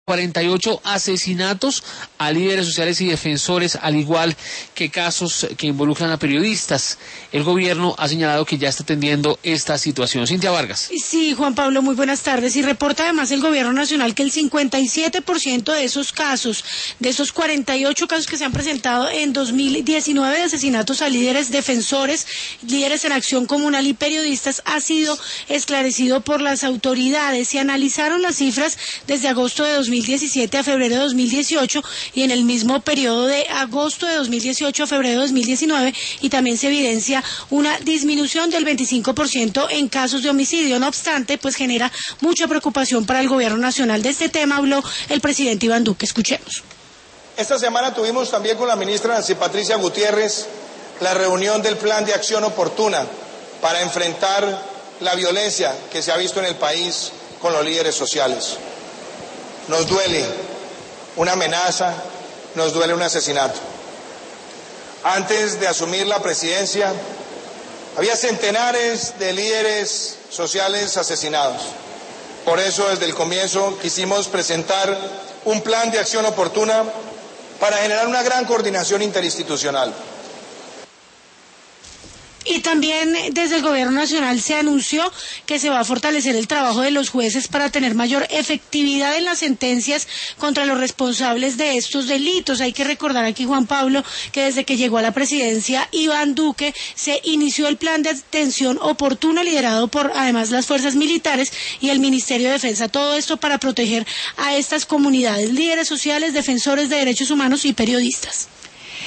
48 asesinatos a líderes sociales y defensores, al igual que casos que involucran a periodistas. El gobierno ha señalado que ya está atendiendo esta situación. Cintia Vargas. Sí, Juan Pablo, muy buenas tardes. Y reporta además el gobierno nacional que el 57% de esos casos, de esos 48 casos que se han presentado en 2019 de asesinatos a líderes defensores, líderes en acción comunal y periodistas, ha sido esclarecido por las autoridades. Se analizaron las cifras desde agosto de 2017 a febrero de 2018 y en el mismo periodo de agosto de 2018 a febrero de 2019, y también se evidencia una disminución del 25% en casos de homicidio. No obstante, pues genera mucha preocupación para el gobierno nacional. De este tema habló el presidente Iván Duque. Escuchemos. Esta semana tuvimos también con la ministra Nancy Patricia Gutiérrez la reunión del plan de acción oportuna para enfrentar la violencia que se ha visto en el país con los líderes sociales. Nos duele una amenaza, nos duele un asesinato. Antes de asumir la presidencia, había centenares de líderes sociales asesinados. Por eso, desde el comienzo, quisimos presentar un plan de acción oportuna para generar una gran coordinación interinstitucional. Y también desde el gobierno nacional se anunció que se va a fortalecer el trabajo de los jueces para tener mayor efectividad en las sentencias contra los responsables de estos delitos. Hay que recordar aquí, Juan Pablo, que desde que llegó a la presidencia Iván Duque se inició el plan de atención oportuna liderado por además las fuerzas militares y el Ministerio de Defensa. Todo esto para proteger a estas comunidades, líderes sociales, defensores de derechos humanos y periodistas.